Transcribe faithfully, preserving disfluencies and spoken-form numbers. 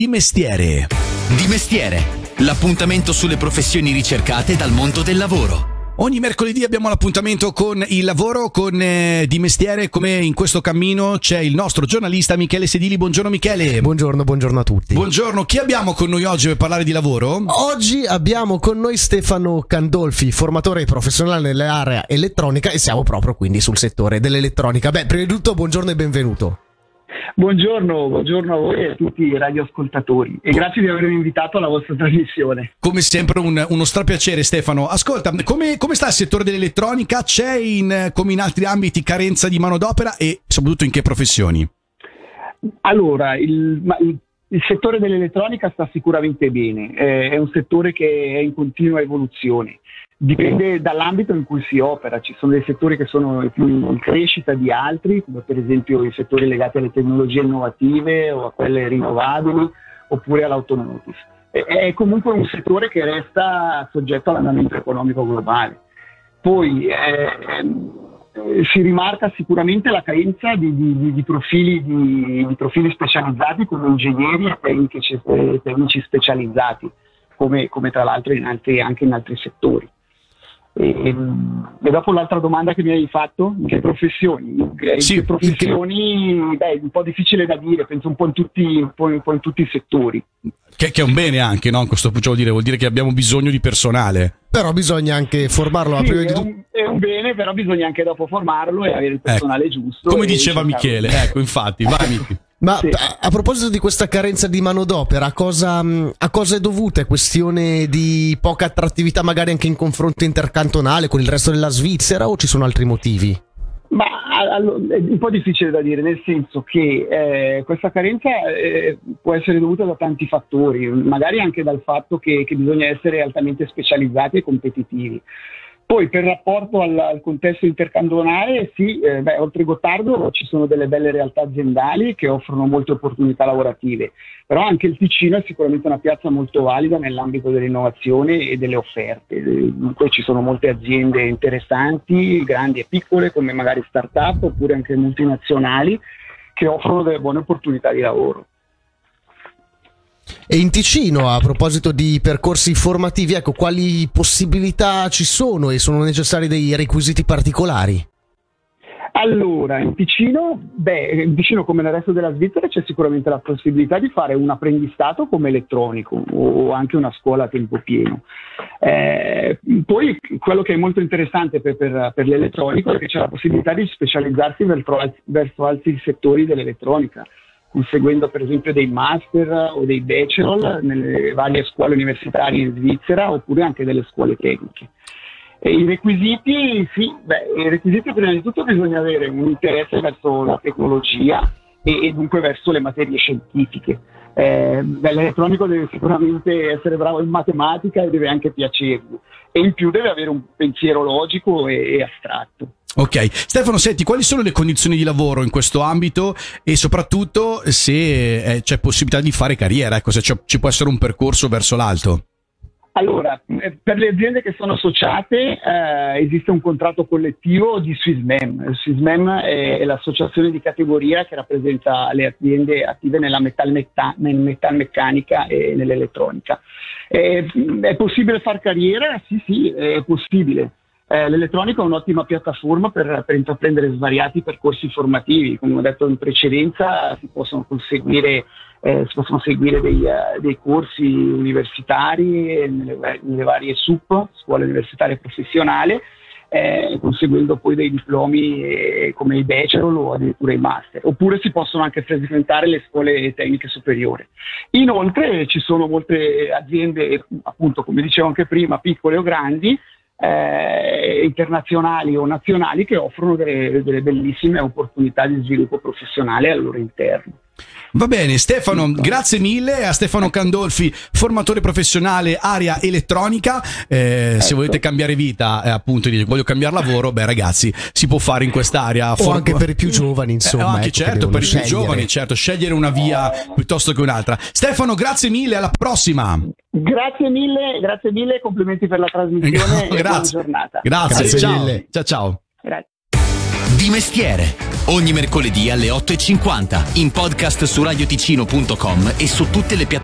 Di mestiere. Di mestiere, l'appuntamento sulle professioni ricercate dal mondo del lavoro. Ogni mercoledì abbiamo l'appuntamento con il lavoro, con eh, Di mestiere. Come in questo cammino c'è il nostro giornalista Michele Sedili. Buongiorno Michele. Buongiorno, buongiorno a tutti. Buongiorno, chi abbiamo con noi oggi per parlare di lavoro? Oggi abbiamo con noi Stefano Candolfi, formatore professionale nell'area elettronica, e siamo proprio quindi sul settore dell'elettronica. Beh, prima di tutto buongiorno e benvenuto. Buongiorno, buongiorno a voi e a tutti i radioascoltatori e grazie di avermi invitato alla vostra trasmissione. Come sempre un, uno strapiacere Stefano. Ascolta, come, come sta il settore dell'elettronica? C'è in, come in altri ambiti carenza di manodopera e soprattutto in che professioni? Allora, il, il, il settore dell'elettronica sta sicuramente bene, eh, è un settore che è in continua evoluzione. Dipende dall'ambito in cui si opera, ci sono dei settori che sono più in crescita di altri, come per esempio i settori legati alle tecnologie innovative o a quelle rinnovabili, oppure all'automotive. È comunque un settore che resta soggetto all'andamento economico globale. Poi eh, si rimarca sicuramente la carenza di, di, di, profili, di, di profili specializzati come ingegneri e tecnici, tecnici specializzati, come, come tra l'altro in altri, anche in altri settori. E, e dopo l'altra domanda che mi hai fatto, in che professioni? In che, sì, in che professioni? Beh, un po' difficile da dire, penso un po' in tutti, un po', un po' in tutti i settori. Che, che è un bene anche, no? Questo vuol dire, vuol dire che abbiamo bisogno di personale. Però bisogna anche formarlo. Sì, prima è, di tu- un, è un bene, però bisogna anche dopo formarlo e avere il personale ecco, giusto. come diceva Michele, ecco, infatti, vai Michele. Ma Sì. a, a proposito di questa carenza di manodopera, a cosa, a cosa è dovuta? È questione di poca attrattività magari anche in confronto intercantonale con il resto della Svizzera o ci sono altri motivi? Ma allora, è un po' difficile da dire, nel senso che eh, questa carenza eh, può essere dovuta da tanti fattori, magari anche dal fatto che, che bisogna essere altamente specializzati e competitivi. Poi per rapporto al, al contesto intercantonale, sì, eh, beh, oltre Gottardo ci sono delle belle realtà aziendali che offrono molte opportunità lavorative, però anche il Ticino è sicuramente una piazza molto valida nell'ambito dell'innovazione e delle offerte. Dunque ci sono molte aziende interessanti, grandi e piccole, come magari start-up oppure anche multinazionali, che offrono delle buone opportunità di lavoro. E in Ticino, a proposito di percorsi formativi, ecco, quali possibilità ci sono e sono necessari dei requisiti particolari? Allora, in Ticino, beh, in Ticino come nel resto della Svizzera c'è sicuramente la possibilità di fare un apprendistato come elettronico o anche una scuola a tempo pieno. Eh, poi quello che è molto interessante per, per, per l'elettronico è che c'è la possibilità di specializzarsi verso, verso altri settori dell'elettronica, conseguendo per esempio dei master o dei bachelor nelle varie scuole universitarie in Svizzera oppure anche delle scuole tecniche. E i requisiti, sì, beh, i requisiti prima di tutto bisogna avere un interesse verso la tecnologia e, e dunque verso le materie scientifiche. Eh, l'elettronico deve sicuramente essere bravo in matematica e deve anche piacergli, e in più deve avere un pensiero logico e, e astratto. Ok, Stefano, senti, quali sono le condizioni di lavoro in questo ambito e soprattutto se eh, c'è possibilità di fare carriera, ecco, se c'è, ci può essere un percorso verso l'alto? Allora, per le aziende che sono associate eh, esiste un contratto collettivo di Swissmem. Swissmem è, è l'associazione di categoria che rappresenta le aziende attive nella metalmetta- metalmeccanica e nell'elettronica. È, è possibile far carriera? Sì, sì, è possibile. Eh, l'elettronica è un'ottima piattaforma per, per intraprendere svariati percorsi formativi. Come ho detto in precedenza, si possono conseguire, eh, si possono seguire dei, uh, dei corsi universitari nelle, nelle varie S U P, scuole universitarie professionali, eh, conseguendo poi dei diplomi eh, come i bachelor o addirittura i master. Oppure si possono anche frequentare le scuole tecniche superiori. Inoltre ci sono molte aziende, appunto come dicevo anche prima, piccole o grandi, Eh, internazionali o nazionali, che offrono delle, delle bellissime opportunità di sviluppo professionale al loro interno. Va bene, Stefano, grazie mille a Stefano Candolfi, formatore professionale area elettronica. Eh, ecco. Se volete cambiare vita, eh, appunto, dite, voglio cambiare lavoro, beh ragazzi, si può fare in quest'area. O For- anche per i più giovani, insomma. Eh, anche ecco, certo, per i più scegliere. giovani, certo, scegliere una via piuttosto che un'altra. Stefano, grazie mille, alla prossima. Grazie mille, grazie mille, complimenti per la trasmissione. Grazie. E buona giornata. Grazie, Grazie ciao. mille. Ciao ciao. Grazie. Di mestiere, ogni mercoledì alle otto e cinquanta, in podcast su radioticino punto com e su tutte le piattaforme